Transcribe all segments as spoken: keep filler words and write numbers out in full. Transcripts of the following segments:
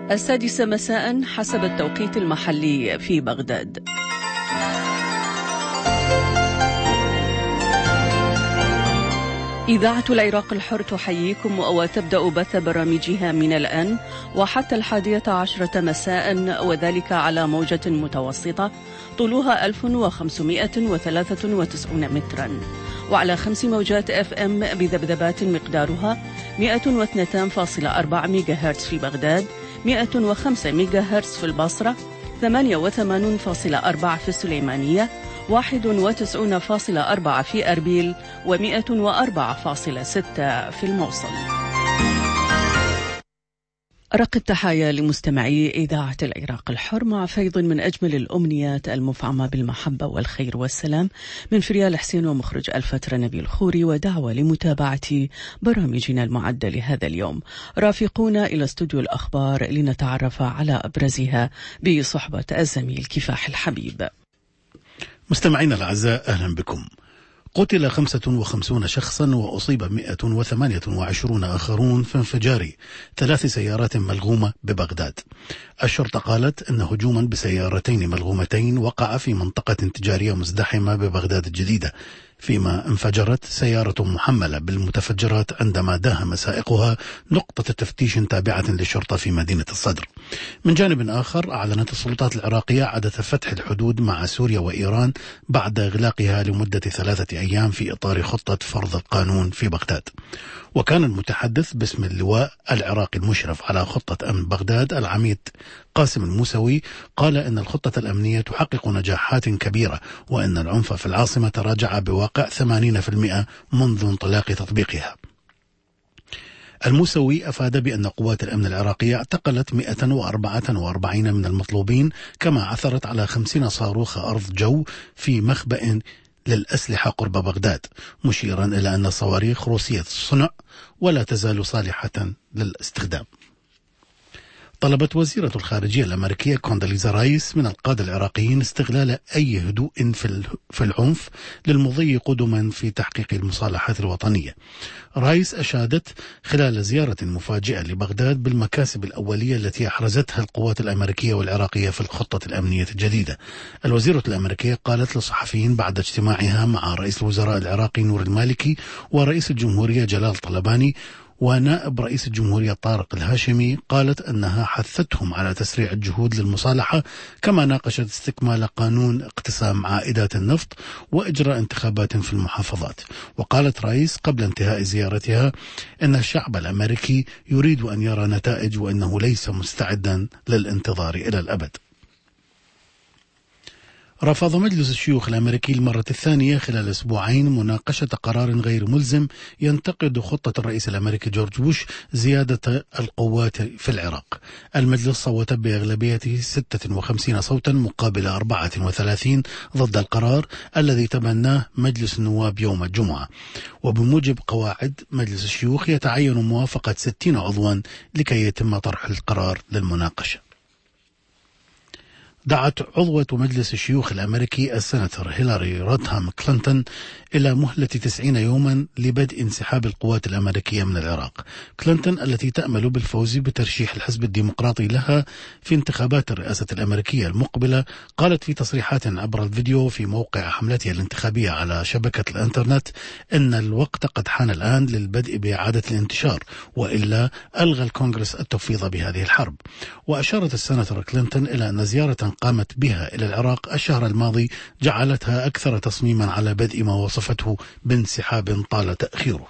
السادسة مساء حسب التوقيت المحلي في بغداد. إذاعة العراق الحر تحييكم وتبدأ بث برامجها من الآن وحتى الحادية عشرة مساء، وذلك على موجة متوسطة طولها ألف وخمسمائة وثلاثة وتسعين مترا، وعلى خمس موجات اف ام بذبذبات مقدارها مئة واثنين فاصلة أربعة ميجا هرتز في بغداد، مئة وخمسة ميجا هرتز في البصرة، ثمانية وثمانين فاصلة أربعة في السليمانية، واحد وتسعين فاصلة أربعة في أربيل، ومئة وأربعة فاصلة ستة في الموصل. أرق التحايا لمستمعي إذاعة العراق الحر مع فيض من أجمل الأمنيات المفعمة بالمحبة والخير والسلام من فريال حسين ومخرج الفترة نبيل خوري، ودعوة لمتابعة برامجنا المعدة لهذا اليوم. رافقونا إلى استوديو الأخبار لنتعرف على أبرزها بصحبة الزميل كفاح الحبيب. مستمعينا الأعزاء، أهلا بكم. قتل خمسة وخمسين شخصا وأصيب مئة وثمانية وعشرين آخرون في انفجار ثلاث سيارات ملغومة ببغداد. الشرطة قالت أن هجوما بسيارتين ملغومتين وقع في منطقة تجارية مزدحمة ببغداد الجديدة، فيما انفجرت سيارة محملة بالمتفجرات عندما داهم سائقها نقطة تفتيش تابعة للشرطة في مدينة الصدر. من جانب آخر، أعلنت السلطات العراقية عادة فتح الحدود مع سوريا وإيران بعد إغلاقها لمدة ثلاثة أيام في إطار خطة فرض القانون في بغداد. وكان المتحدث باسم اللواء العراقي المشرف على خطة أمن بغداد العميد قاسم الموسوي قال إن الخطة الأمنية تحقق نجاحات كبيرة، وإن العنف في العاصمة تراجع بواقع ثمانين بالمئة منذ انطلاق تطبيقها. الموسوي أفاد بأن قوات الأمن العراقية اعتقلت مئة وأربعة وأربعين من المطلوبين، كما عثرت على خمسين صاروخ أرض جو في مخبأ للأسلحة قرب بغداد، مشيرا إلى أن الصواريخ روسية الصنع ولا تزال صالحة للاستخدام. طلبت وزيرة الخارجية الأمريكية كونداليزا رايس من القادة العراقيين استغلال أي هدوء في العنف للمضي قدما في تحقيق المصالحات الوطنية. رايس أشادت خلال زيارة مفاجئة لبغداد بالمكاسب الأولية التي أحرزتها القوات الأمريكية والعراقية في الخطة الأمنية الجديدة. الوزيرة الأمريكية قالت للصحفيين بعد اجتماعها مع رئيس الوزراء العراقي نور المالكي ورئيس الجمهورية جلال طلباني ونائب رئيس الجمهورية طارق الهاشمي، قالت أنها حثتهم على تسريع الجهود للمصالحة، كما ناقشت استكمال قانون اقتسام عائدات النفط وإجراء انتخابات في المحافظات. وقالت رايس قبل انتهاء زيارتها أن الشعب الأمريكي يريد أن يرى نتائج وأنه ليس مستعدا للانتظار إلى الأبد. رفض مجلس الشيوخ الأمريكي المرة الثانية خلال أسبوعين مناقشة قرار غير ملزم ينتقد خطة الرئيس الأمريكي جورج بوش زيادة القوات في العراق. المجلس صوت بأغلبية ستة وخمسين صوتا مقابل أربعة وثلاثين ضد القرار الذي تبناه مجلس النواب يوم الجمعة. وبموجب قواعد مجلس الشيوخ يتعين موافقة ستين عضوا لكي يتم طرح القرار للمناقشة. دعت عضوة مجلس الشيوخ الأمريكي السناتور هيلاري روتهام كلينتون إلى مهلة تسعين يوما لبدء انسحاب القوات الأمريكية من العراق. كلينتون التي تأمل بالفوز بترشيح الحزب الديمقراطي لها في انتخابات الرئاسة الأمريكية المقبلة، قالت في تصريحات عبر الفيديو في موقع حملتها الانتخابية على شبكة الإنترنت إن الوقت قد حان الآن للبدء بإعادة الانتشار، وإلا ألغى الكونغرس التفويض بهذه الحرب. وأشارت السناتور كلينتون إلى أن زيارة قامت بها إلى العراق الشهر الماضي جعلتها أكثر تصميما على بدء ما وصفته بانسحاب طال تأخيره.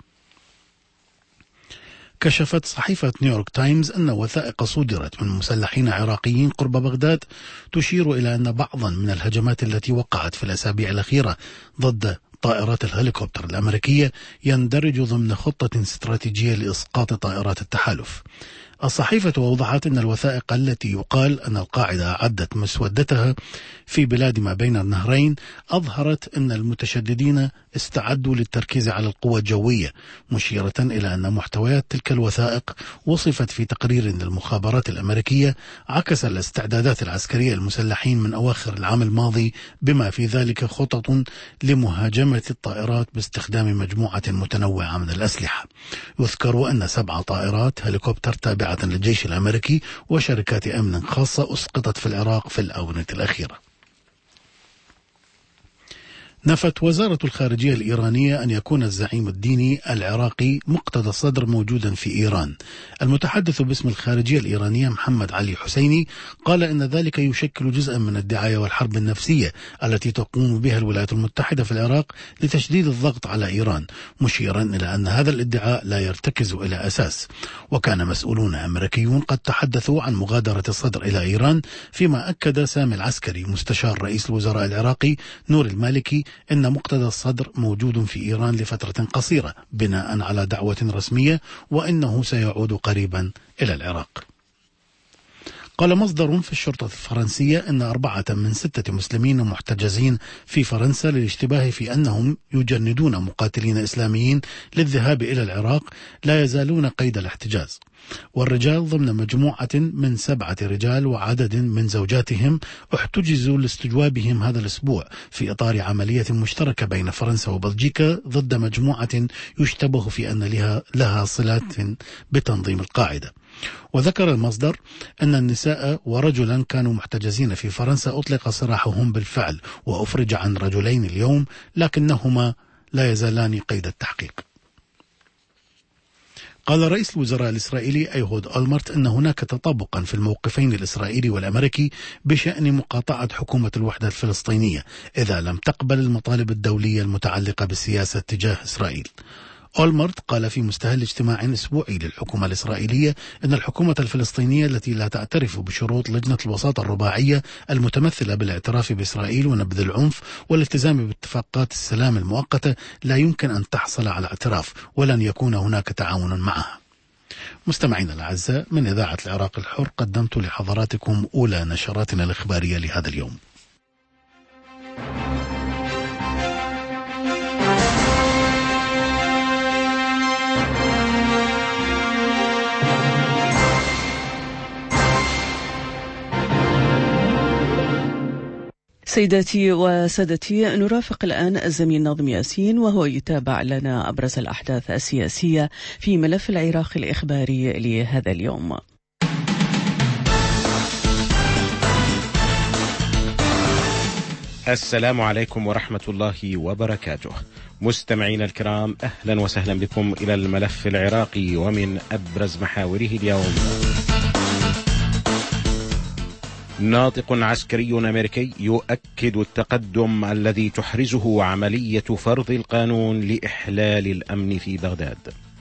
كشفت صحيفة نيويورك تايمز أن وثائق صدرت من مسلحين عراقيين قرب بغداد تشير إلى أن بعضا من الهجمات التي وقعت في الأسابيع الأخيرة ضد طائرات الهليكوبتر الأمريكية يندرج ضمن خطة استراتيجية لإسقاط طائرات التحالف. الصحيفة أوضحت أن الوثائق التي يقال أن القاعدة أعدت مسودتها في بلاد ما بين النهرين أظهرت أن المتشددين استعدوا للتركيز على القوى الجوية، مشيرة إلى أن محتويات تلك الوثائق وصفت في تقرير للمخابرات الأمريكية عكس الاستعدادات العسكرية المسلحين من أواخر العام الماضي، بما في ذلك خطط لمهاجمة الطائرات باستخدام مجموعة متنوعة من الأسلحة. يذكر أن سبع طائرات هليكوبتر تابعة تابعة للجيش الأمريكي وشركات أمن خاصة أسقطت في العراق في الآونة الأخيرة. نفت وزارة الخارجية الإيرانية أن يكون الزعيم الديني العراقي مقتدى الصدر موجودا في إيران. المتحدث باسم الخارجية الإيرانية محمد علي حسيني قال إن ذلك يشكل جزءا من الدعاية والحرب النفسية التي تقوم بها الولايات المتحدة في العراق لتشديد الضغط على إيران، مشيرا إلى أن هذا الادعاء لا يرتكز إلى أساس. وكان مسؤولون أمريكيون قد تحدثوا عن مغادرة الصدر إلى إيران، فيما أكد سامي العسكري مستشار رئيس الوزراء العراقي نور المالكي إن مقتدى الصدر موجود في إيران لفترة قصيرة بناء على دعوة رسمية، وإنه سيعود قريبا إلى العراق. قال مصدر في الشرطة الفرنسية إن أربعة من ستة مسلمين محتجزين في فرنسا للاشتباه في أنهم يجندون مقاتلين إسلاميين للذهاب إلى العراق لا يزالون قيد الاحتجاز، والرجال ضمن مجموعة من سبعة رجال وعدد من زوجاتهم احتجزوا لاستجوابهم هذا الأسبوع في إطار عملية مشتركة بين فرنسا وبلجيكا ضد مجموعة يشتبه في أن لها, لها صلات بتنظيم القاعدة. وذكر المصدر أن النساء ورجلا كانوا محتجزين في فرنسا أطلق سراحهم بالفعل وأفرج عن رجلين اليوم، لكنهما لا يزالان قيد التحقيق. قال رئيس الوزراء الإسرائيلي أيهود أولمرت أن هناك تطابقا في الموقفين الإسرائيلي والأمريكي بشأن مقاطعة حكومة الوحدة الفلسطينية إذا لم تقبل المطالب الدولية المتعلقة بالسياسة تجاه إسرائيل. أولمرت قال في مستهل اجتماع أسبوعي للحكومة الإسرائيلية أن الحكومة الفلسطينية التي لا تعترف بشروط لجنة الوساطة الرباعية المتمثلة بالاعتراف بإسرائيل ونبذ العنف والالتزام باتفاقات السلام المؤقتة لا يمكن أن تحصل على اعتراف، ولن يكون هناك تعاون معها. مستمعينا الأعزاء، من إذاعة العراق الحر قدمت لحضراتكم أولى نشراتنا الإخبارية لهذا اليوم. سيداتي وسادتي، نرافق الآن الزميل ناظم ياسين وهو يتابع لنا أبرز الأحداث السياسية في ملف العراق الإخباري لهذا اليوم. السلام عليكم ورحمة الله وبركاته. مستمعين الكرام، أهلا وسهلا بكم إلى الملف العراقي ومن أبرز محاوره اليوم. ناطق عسكري أمريكي يؤكد التقدم الذي تحرزه عملية فرض القانون لإحلال الأمن في بغداد.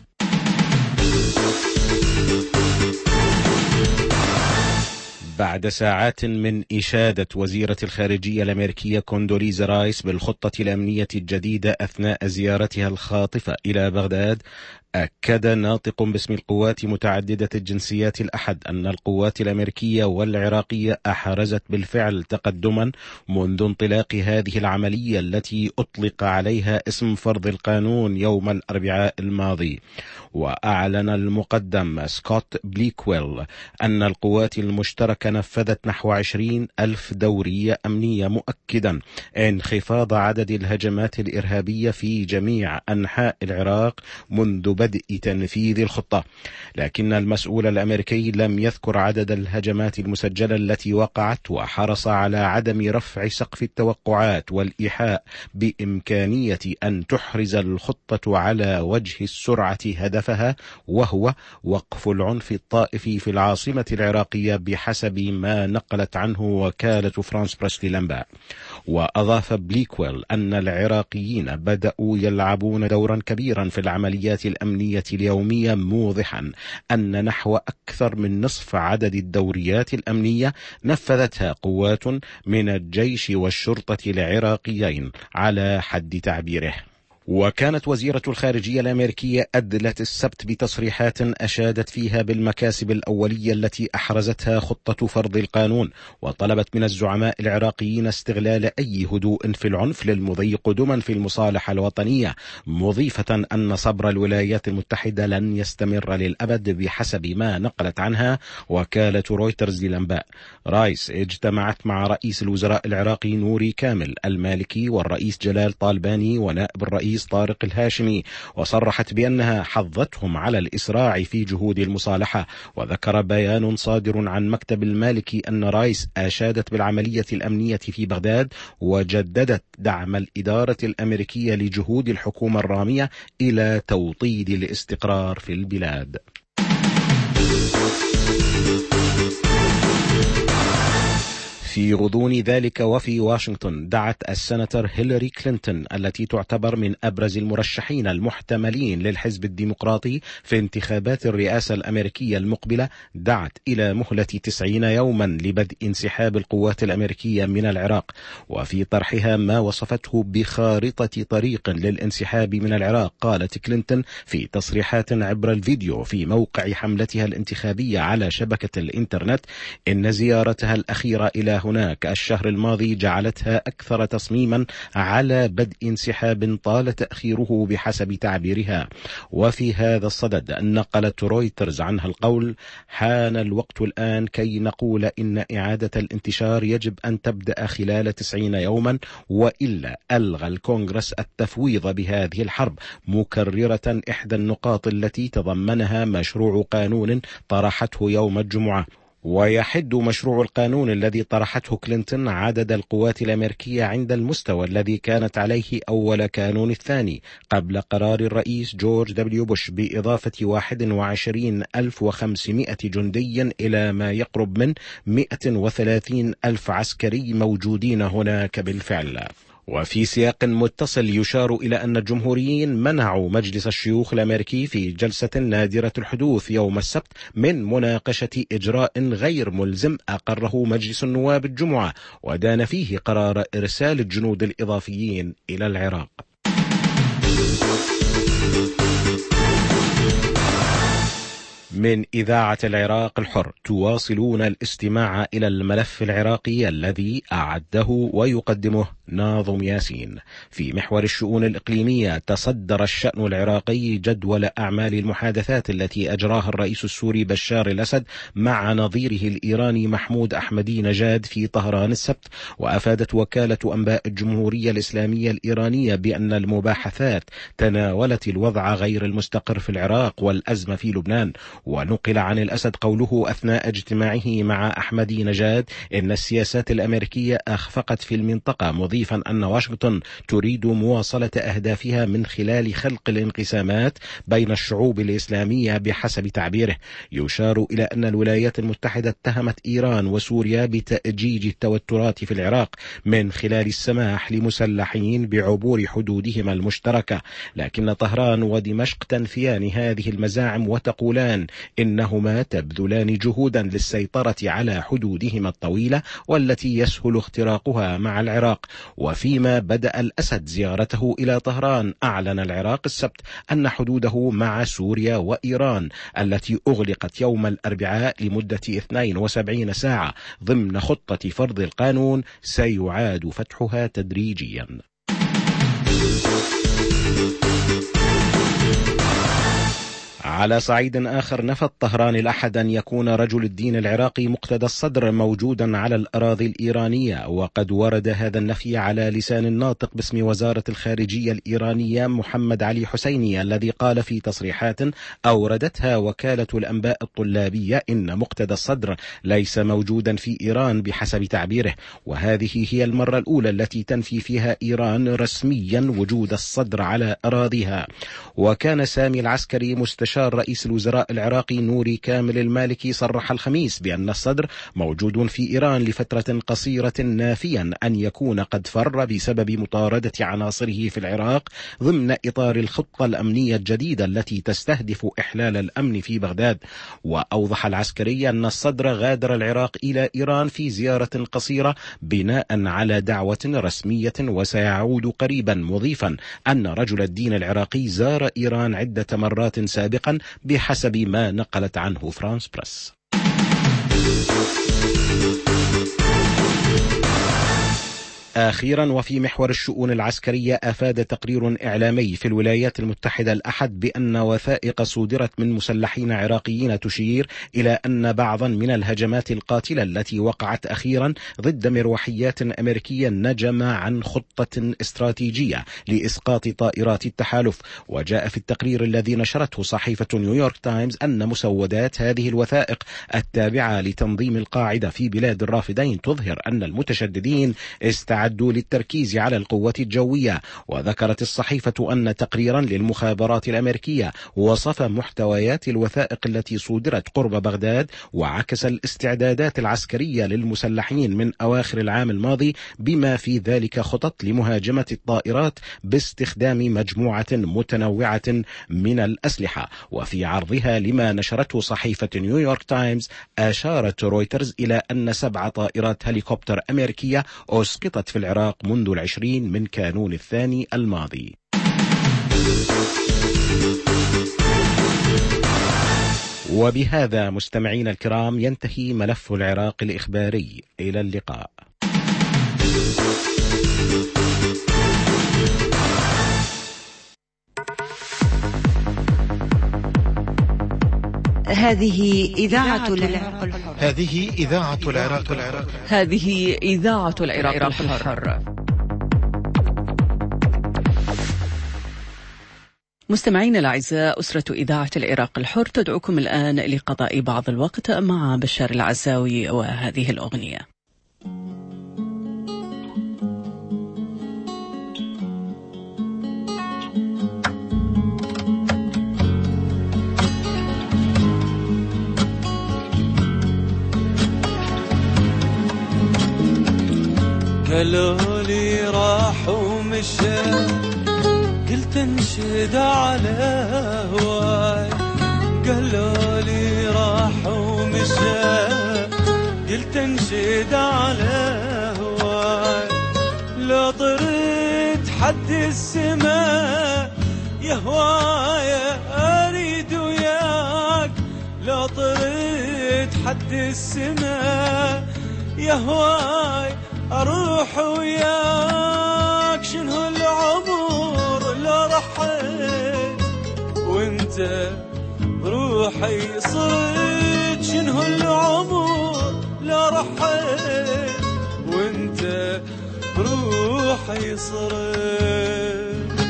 بعد ساعات من إشادة وزيرة الخارجية الأمريكية كوندوليزا رايس بالخطة الأمنية الجديدة أثناء زيارتها الخاطفة إلى بغداد، أكد ناطق باسم القوات متعددة الجنسيات الأحد أن القوات الأمريكية والعراقية أحرزت بالفعل تقدما منذ انطلاق هذه العملية التي أطلق عليها اسم فرض القانون يوم الأربعاء الماضي. وأعلن المقدم سكوت بليكويل أن القوات المشتركة نفذت نحو عشرين ألف دورية أمنية، مؤكدا انخفاض عدد الهجمات الإرهابية في جميع أنحاء العراق منذ بدء تنفيذ الخطة. لكن المسؤول الأمريكي لم يذكر عدد الهجمات المسجلة التي وقعت، وحرص على عدم رفع سقف التوقعات والإيحاء بإمكانية أن تحرز الخطة على وجه السرعة هدفها، وهو وقف العنف الطائفي في العاصمة العراقية بحسب ما نقلت عنه وكالة فرانس بريس للأنباء. وأضاف بليكويل أن العراقيين بدأوا يلعبون دورا كبيرا في العمليات الأمنية اليومية، موضحا أن نحو أكثر من نصف عدد الدوريات الأمنية نفذتها قوات من الجيش والشرطة العراقيين على حد تعبيره. وكانت وزيرة الخارجية الأمريكية أدلت السبت بتصريحات أشادت فيها بالمكاسب الأولية التي أحرزتها خطة فرض القانون، وطلبت من الزعماء العراقيين استغلال أي هدوء في العنف للمضي قدما في المصالحة الوطنية، مضيفة أن صبر الولايات المتحدة لن يستمر للأبد بحسب ما نقلت عنها وكالة رويترز للأنباء. رايس اجتمعت مع رئيس الوزراء العراقي نوري كامل المالكي والرئيس جلال طالباني ونائب الرئيس الرئيس طارق الهاشمي، وصرحت بأنها حضتهم على الإسراع في جهود المصالحة. وذكر بيان صادر عن مكتب المالكي أن رايس أشادت بالعملية الأمنية في بغداد، وجددت دعم الإدارة الأمريكية لجهود الحكومة الرامية إلى توطيد الاستقرار في البلاد. في غضون ذلك وفي واشنطن، دعت السناتور هيلاري كلينتون التي تعتبر من أبرز المرشحين المحتملين للحزب الديمقراطي في انتخابات الرئاسة الأمريكية المقبلة، دعت إلى مهلة تسعين يوما لبدء انسحاب القوات الأمريكية من العراق، وفي طرحها ما وصفته بخارطة طريق للانسحاب من العراق. قالت كلينتون في تصريحات عبر الفيديو في موقع حملتها الانتخابية على شبكة الإنترنت إن زيارتها الأخيرة إلى هناك الشهر الماضي جعلتها أكثر تصميما على بدء انسحاب طال تأخيره بحسب تعبيرها. وفي هذا الصدد نقلت رويترز عنها القول: حان الوقت الآن كي نقول إن إعادة الانتشار يجب أن تبدأ خلال تسعين يوما، وإلا ألغى الكونغرس التفويض بهذه الحرب، مكررة إحدى النقاط التي تضمنها مشروع قانون طرحته يوم الجمعة. ويحد مشروع القانون الذي طرحته كلينتون عدد القوات الأمريكية عند المستوى الذي كانت عليه أول كانون الثاني قبل قرار الرئيس جورج دبليو بوش بإضافة واحد وعشرين ألف وخمسمائة جندي إلى ما يقرب من مئة وثلاثين ألف عسكري موجودين هناك بالفعل. وفي سياق متصل يشار إلى أن الجمهوريين منعوا مجلس الشيوخ الأمريكي في جلسة نادرة الحدوث يوم السبت من مناقشة إجراء غير ملزم أقره مجلس النواب الجمعة، ودان فيه قرار إرسال الجنود الإضافيين إلى العراق. من إذاعة العراق الحر تواصلون الاستماع إلى الملف العراقي الذي أعده ويقدمه ناظم ياسين. في محور الشؤون الإقليمية، تصدر الشأن العراقي جدول أعمال المحادثات التي أجراها الرئيس السوري بشار الأسد مع نظيره الإيراني محمود أحمدي نجاد في طهران السبت. وأفادت وكالة أنباء الجمهورية الإسلامية الإيرانية بأن المباحثات تناولت الوضع غير المستقر في العراق والأزمة في لبنان. ونقل عن الأسد قوله أثناء اجتماعه مع أحمدي نجاد إن السياسات الأمريكية أخفقت في المنطقة، مضيفا أن واشنطن تريد مواصلة أهدافها من خلال خلق الانقسامات بين الشعوب الإسلامية بحسب تعبيره. يشار إلى أن الولايات المتحدة اتهمت إيران وسوريا بتأجيج التوترات في العراق من خلال السماح لمسلحين بعبور حدودهما المشتركة، لكن طهران ودمشق تنفيان هذه المزاعم وتقولان إنهما تبذلان جهودا للسيطرة على حدودهما الطويلة والتي يسهل اختراقها مع العراق. وفيما بدأ الأسد زيارته إلى طهران، أعلن العراق السبت أن حدوده مع سوريا وإيران التي أغلقت يوم الأربعاء لمدة اثنتين وسبعين ساعة ضمن خطة فرض القانون سيعاد فتحها تدريجيا. على صعيد آخر، نفت طهران الأحد أن يكون رجل الدين العراقي مقتدى الصدر موجودا على الأراضي الإيرانية، وقد ورد هذا النفي على لسان الناطق باسم وزارة الخارجية الإيرانية محمد علي حسيني، الذي قال في تصريحات أوردتها وكالة الأنباء الطلابية إن مقتدى الصدر ليس موجودا في إيران بحسب تعبيره، وهذه هي المرة الأولى التي تنفي فيها إيران رسميا وجود الصدر على أراضيها. وكان سامي العسكري مستشار رئيس الوزراء العراقي نوري كامل المالكي صرح الخميس بأن الصدر موجود في إيران لفترة قصيرة، نافيا أن يكون قد فر بسبب مطاردة عناصره في العراق ضمن إطار الخطة الأمنية الجديدة التي تستهدف إحلال الأمن في بغداد. وأوضح العسكري أن الصدر غادر العراق إلى إيران في زيارة قصيرة بناء على دعوة رسمية وسيعود قريبا، مضيفا أن رجل الدين العراقي زار إيران عدة مرات سابقا بحسب ما نقلت عنه فرانس بريس. أخيرا، وفي محور الشؤون العسكرية، أفاد تقرير إعلامي في الولايات المتحدة الأحد بأن وثائق صدرت من مسلحين عراقيين تشير إلى أن بعضا من الهجمات القاتلة التي وقعت أخيرا ضد مروحيات أمريكية نجم عن خطة استراتيجية لإسقاط طائرات التحالف. وجاء في التقرير الذي نشرته صحيفة نيويورك تايمز أن مسودات هذه الوثائق التابعة لتنظيم القاعدة في بلاد الرافدين تظهر أن المتشددين استعدوا للتركيز على القوة الجوية. وذكرت الصحيفة أن تقريرا للمخابرات الأمريكية وصف محتويات الوثائق التي صدرت قرب بغداد وعكس الاستعدادات العسكرية للمسلحين من أواخر العام الماضي، بما في ذلك خطط لمهاجمة الطائرات باستخدام مجموعة متنوعة من الأسلحة. وفي عرضها لما نشرته صحيفة نيويورك تايمز، أشارت رويترز إلى أن سبع طائرات هليكوبتر أمريكية أسقطت في العراق منذ العشرين من كانون الثاني الماضي. وبهذا مستمعين الكرام ينتهي ملف العراق الإخباري. إلى اللقاء. هذه إذاعة العراق الحر. هذه إذاعة العراق الحر. هذه إذاعة العراق الحر. مستمعين الأعزاء، أسرة إذاعة العراق الحر تدعوكم الآن لقضاء بعض الوقت مع بشار العزاوي وهذه الأغنية. قالوا لي راح ومشى، قلت انشد على هواي. قالوا لي راح ومشى، قلت انشد على هواي. لو طرت حد السماء يا هواي اريد وياك. لو طرت حد السماء يا هواي اروح وياك. شنو العمر لو رحيت وانت روحي صرت. شنو العمر لو رحيت وانت روحي صرت.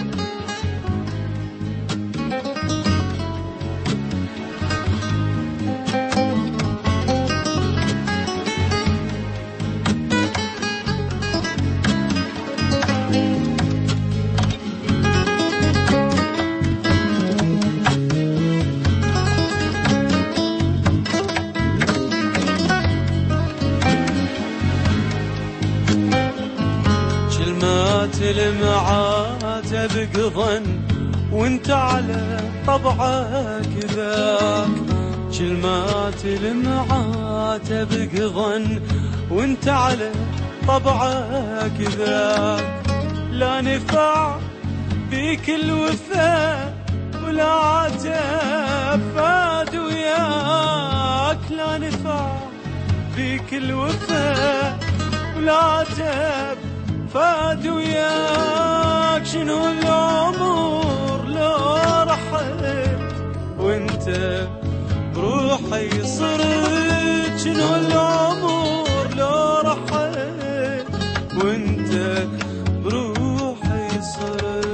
المعاتب قضن وانت على طبعك ذاك. كلمات المعاتب قضن وانت على طبعك ذاك. لا نفع بيك الوفاء ولا عتب فاد وياك. لا نفع بيك الوفاء ولا عتب فاد وياك. شنو العمر لو رحت وانت بروحي صرت. شنو العمر لو رحت وانت بروحي صرت.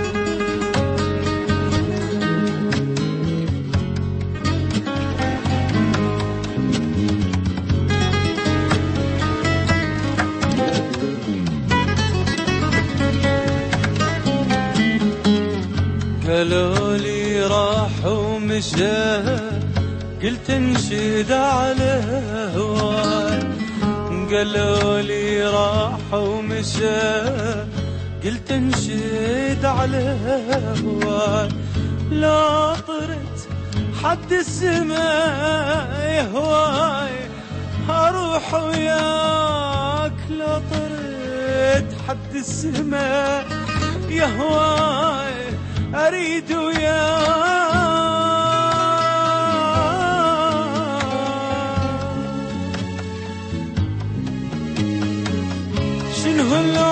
قالوا لي راح ومشى، قلت انشد على هواي. قالوا لي راح ومشى، قلت انشد على هواي. لا طرت حد السماء يا هواي اروح وياك. لا طرت حد السماء يا هواي أريد وياك. شنو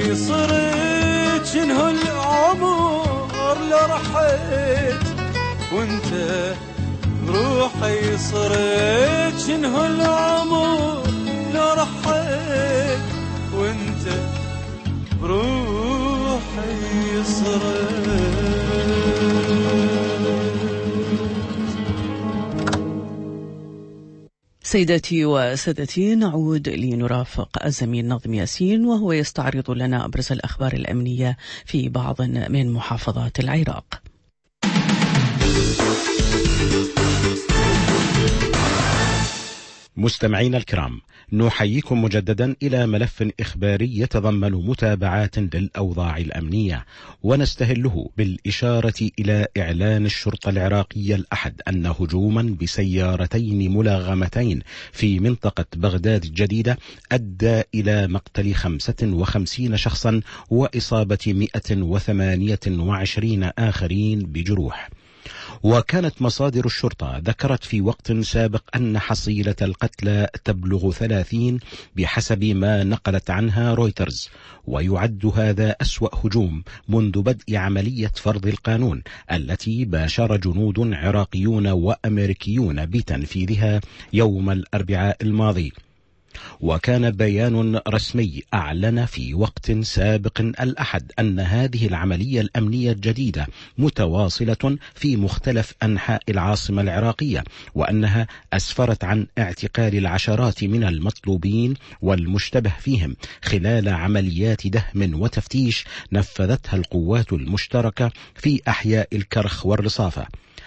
يصرت شنو العمر لو رحيت وانت بروحي صرت شنو العمر لو رحيت وانت بروحي صرت. سيداتي وسادتي، نعود لنرافق الزميل نظم ياسين وهو يستعرض لنا أبرز الأخبار الأمنية في بعض من محافظات العراق. مستمعينا الكرام، نحييكم مجددا إلى ملف إخباري يتضمن متابعات للأوضاع الأمنية، ونستهله بالإشارة إلى إعلان الشرطة العراقية الأحد أن هجوما بسيارتين ملغمتين في منطقة بغداد الجديدة أدى إلى مقتل خمسة وخمسين شخصا وإصابة مئة وثمانية وعشرين آخرين بجروح. وكانت مصادر الشرطة ذكرت في وقت سابق أن حصيلة القتلى تبلغ ثلاثين بحسب ما نقلت عنها رويترز، ويعد هذا أسوأ هجوم منذ بدء عملية فرض القانون التي باشر جنود عراقيون وأمريكيون بتنفيذها يوم الأربعاء الماضي. وكان بيان رسمي أعلن في وقت سابق الأحد أن هذه العملية الأمنية الجديدة متواصلة في مختلف أنحاء العاصمة العراقية، وأنها أسفرت عن اعتقال العشرات من المطلوبين والمشتبه فيهم خلال عمليات دهم وتفتيش نفذتها القوات المشتركة في أحياء الكرخ والرصافة.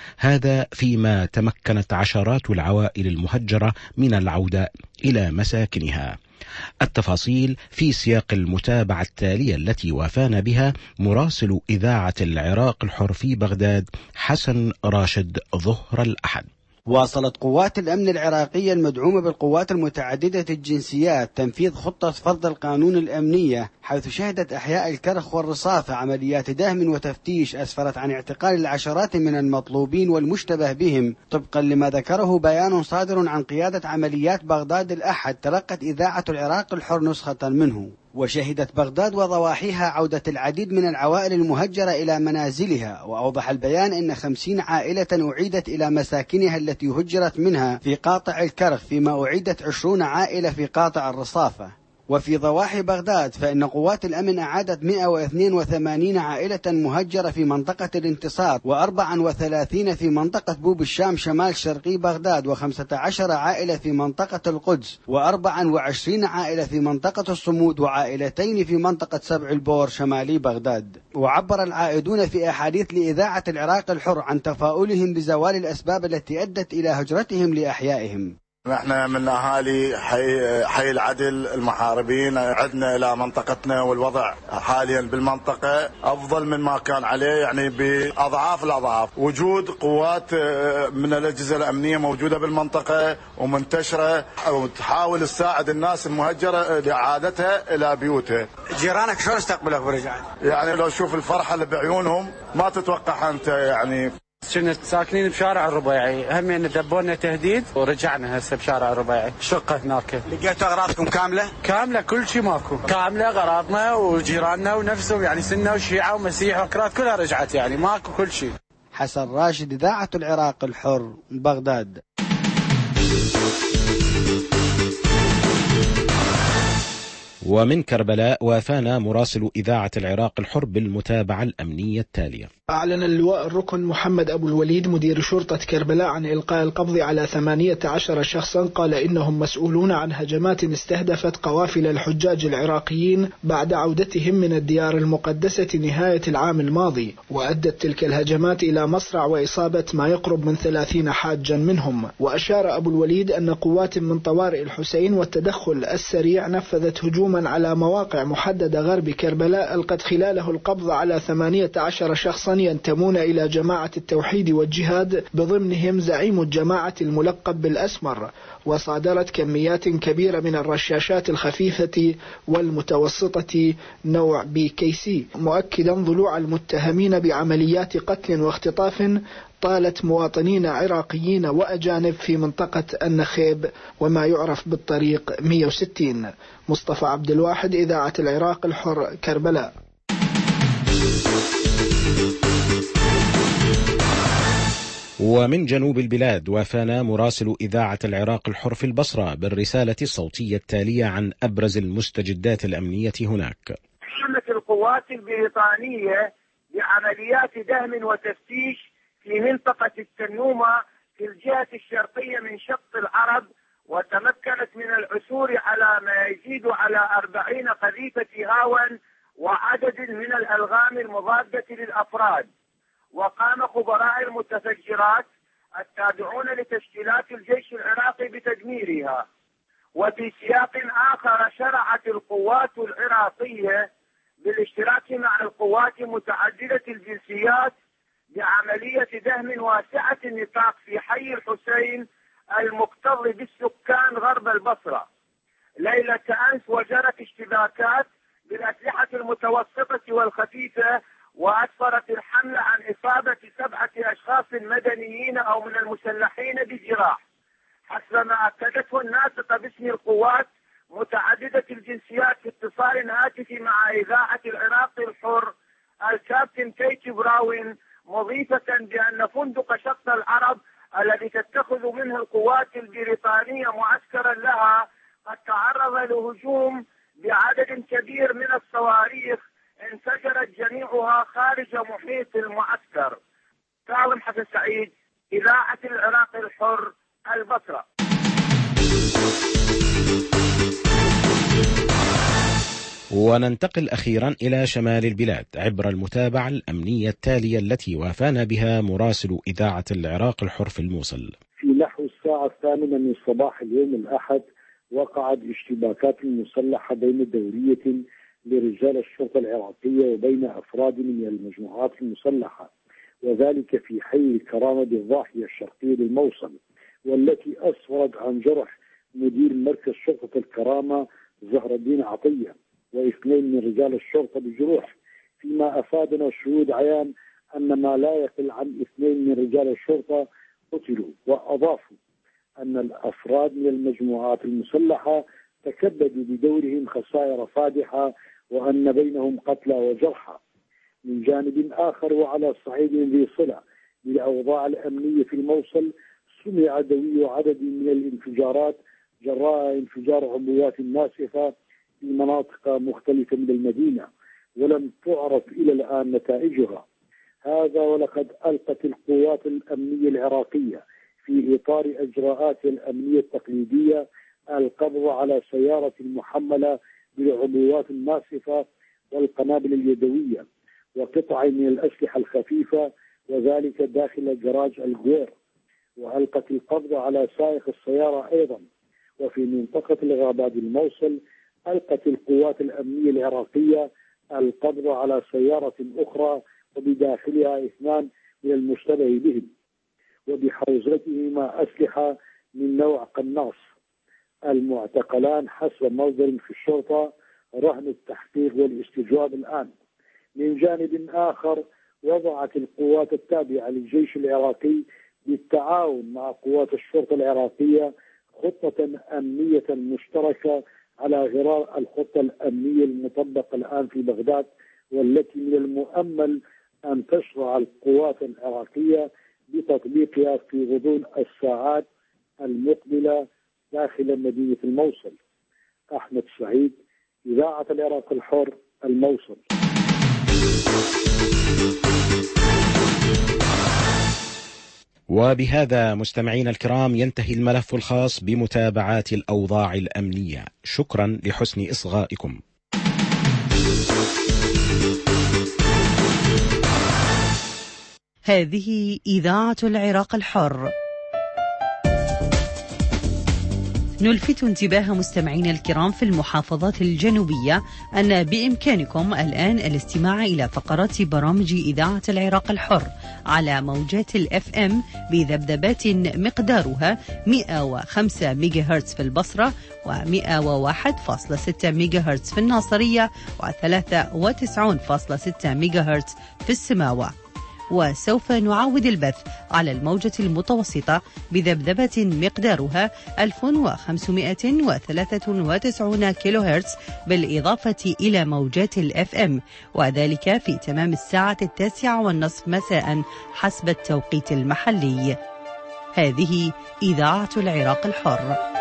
هذا فيما تمكنت عشرات العوائل المهجرة من العودة إلى مساكنها. التفاصيل في سياق المتابعة التالية التي وافانا بها مراسل إذاعة العراق الحر في بغداد حسن راشد ظهر الأحد. واصلت قوات الأمن العراقية المدعومة بالقوات المتعددة الجنسيات تنفيذ خطة فرض القانون الأمنية، حيث شهدت أحياء الكرخ والرصافة عمليات دهم وتفتيش أسفرت عن اعتقال العشرات من المطلوبين والمشتبه بهم، طبقا لما ذكره بيان صادر عن قيادة عمليات بغداد الأحد تلقت إذاعة العراق الحر نسخة منه. وشهدت بغداد وضواحيها عودة العديد من العوائل المهجرة إلى منازلها. وأوضح البيان أن خمسين عائلة أعيدت إلى مساكنها التي هجرت منها في قاطع الكرخ، فيما أعيدت عشرين عائلة في قاطع الرصافة. وفي ضواحي بغداد فإن قوات الأمن أعادت مئة واثنين وثمانين عائلة مهجرة في منطقة الانتصار، وأربعة وثلاثين في منطقة بوب الشام شمال شرقي بغداد، وخمسة عشر عائلة في منطقة القدس، وأربعة وعشرين عائلة في منطقة الصمود، وعائلتين في منطقة سبع البور شمالي بغداد. وعبر العائدون في أحاديث لإذاعة العراق الحر عن تفاؤلهم بزوال الأسباب التي أدت إلى هجرتهم لأحيائهم. نحن من أهالي حي, حي العدل المحاربين، عدنا إلى منطقتنا، والوضع حاليا بالمنطقة أفضل من ما كان عليه، يعني بأضعاف الأضعاف. وجود قوات من الأجهزة الأمنية موجودة بالمنطقة ومنتشرة وتحاول تساعد الناس المهجرة لإعادتها إلى بيوتها. جيرانك شلون استقبلك ورجعت؟ يعني لو تشوف الفرحة اللي بعيونهم ما تتوقع أنت. يعني كنا ساكنين بشارع الربيعي، هم يعني دبونا تهديد ورجعنا هسه بشارع الربيعي شقة هناك. لقيتوا أغراضكم كاملة؟ كاملة، كل شيء ماكو، كاملة أغراضنا وجيراننا ونفسهم، يعني سنة وشيعة ومسيح وأكراد كلها رجعت، يعني ماكو كل شيء. حسن راشد، إذاعة العراق الحر، بغداد. ومن كربلاء وافانا مراسل إذاعة العراق الحر بالمتابعة الأمنية التالية. أعلن اللواء الركن محمد أبو الوليد مدير شرطة كربلاء عن إلقاء القبض على ثمانية عشر شخصا قال إنهم مسؤولون عن هجمات استهدفت قوافل الحجاج العراقيين بعد عودتهم من الديار المقدسة نهاية العام الماضي، وأدت تلك الهجمات إلى مصرع وإصابة ما يقرب من ثلاثين حاجا منهم. وأشار أبو الوليد أن قوات من طوارئ الحسين والتدخل السريع نفذت هجوما على مواقع محددة غرب كربلاء ألقت خلاله القبض على ثمانية عشر شخصا ينتمون إلى جماعة التوحيد والجهاد، بضمنهم زعيم الجماعة الملقب بالأسمر. وصادرت كميات كبيرة من الرشاشات الخفيفة والمتوسطة نوع بي كي سي، مؤكدا ضلوع المتهمين بعمليات قتل واختطاف طالت مواطنين عراقيين وأجانب في منطقة النخيب وما يعرف بالطريق مئة وستين. مصطفى عبد الواحد، إذاعة العراق الحر، كربلاء. ومن جنوب البلاد وافانا مراسل إذاعة العراق الحر في البصرة بالرسالة الصوتية التالية عن أبرز المستجدات الأمنية هناك. قامت القوات البريطانية بعمليات دهم وتفتيش في منطقة التنومة في الجهة الشرقية من شط العرب، وتمكنت من العثور على ما يزيد على أربعين قذيفة هاون وعدد من الألغام المضادة للأفراد. وقام خبراء المتفجرات التابعون لتشكيلات الجيش العراقي بتدميرها. وفي سياق آخر شرعت القوات العراقية بالاشتراك مع القوات متعددة الجنسيات بعملية دهم واسعة النطاق في حي الحسين المكتظ بالسكان غرب البصرة ليلة أمس، وجرت اشتباكات بالأسلحة المتوسطة والخفيفة، وأسفرت الحملة عن إصابة سبعة أشخاص مدنيين أو من المسلحين بجراح، حسب ما أكدته الناطقة باسم القوات متعددة الجنسيات في اتصال هاتفي مع إذاعة العراق الحر الكابتن كيتي براون، مضيفة بأن فندق شط العرب الذي تتخذ منه القوات البريطانية معسكرا لها قد تعرض لهجوم بعدد كبير من الصواريخ انفجرت جميعها خارج محيط المعسكر. كاظم حسن سعيد، إذاعة العراق الحر، البصرة. وننتقل أخيرا إلى شمال البلاد عبر المتابعة الأمنية التالية التي وافانا بها مراسل إذاعة العراق الحر في الموصل. في نحو الساعة الثامنة من صباح اليوم الأحد وقعت اشتباكات مسلحة بين دورية لرجال الشرطة العراقية وبين أفراد من المجموعات المسلحة، وذلك في حي الكرامة بالضاحية الشرقية للموصل، والتي أسفرت عن جرح مدير مركز شرطة الكرامة زهر الدين عطية واثنين من رجال الشرطة بجروح، فيما أفادنا شهود عيان أن ما لا يقل عن اثنين من رجال الشرطة قتلوا. وأضافوا أن الأفراد من المجموعات المسلحة تكبدوا بدورهم خسائر فادحة وأن بينهم قتلى وجرحى. من جانب آخر وعلى صعيد ذي صلة بالأوضاع الأمنية في الموصل، سمع دوي عدد من الانفجارات جراء انفجار عبوات ناسفة في مناطق مختلفة من المدينة، ولم تعرف إلى الآن نتائجها. هذا ولقد ألقت القوات الأمنية العراقية في إطار إجراءاتها الأمنية التقليدية القبض على سيارة محملة بالعبوات الناسفة والقنابل اليدوية وقطع من الأسلحة الخفيفة، وذلك داخل جراج الجوير. وألقت القبض على سائق السيارة أيضا. وفي منطقة الغابات الموصل ألقت القوات الأمنية العراقية القبض على سيارة أخرى وبداخلها اثنان من المشتبه بهم، وبحوزتهما أسلحة من نوع قناص. المعتقلان حسب مصدر في الشرطة رهن التحقيق والاستجواب الآن. من جانب آخر وضعت القوات التابعة للجيش العراقي بالتعاون مع قوات الشرطة العراقية خطة أمنية مشتركة على غرار الخطة الأمنية المطبقة الآن في بغداد، والتي من المؤمل أن تشرع القوات العراقية بتطبيقها في غضون الساعات المقبلة داخل مدينة الموصل. أحمد سعيد، إذاعة العراق الحر، الموصل. وبهذا مستمعين الكرام ينتهي الملف الخاص بمتابعات الأوضاع الأمنية. شكرا لحسن إصغائكم. هذه إذاعة العراق الحر. نلفت انتباه مستمعينا الكرام في المحافظات الجنوبية أن بإمكانكم الآن الاستماع إلى فقرات برامج إذاعة العراق الحر على موجات الأف أم بذبذبات مقدارها مئة وخمسة ميجا هرتز في البصرة ومئة وواحد فاصلة ستة ميجا هرتز في الناصرية وثلاثة وتسعين فاصلة ستة ميجا هرتز في السماوة. وسوف نعاود البث على الموجة المتوسطة بذبذبة مقدارها ألف وخمسمائة وثلاثة وتسعين كيلو هرتز بالإضافة إلى موجات الأف أم، وذلك في تمام الساعة التاسعة والنصف مساء حسب التوقيت المحلي. هذه إذاعة العراق الحر.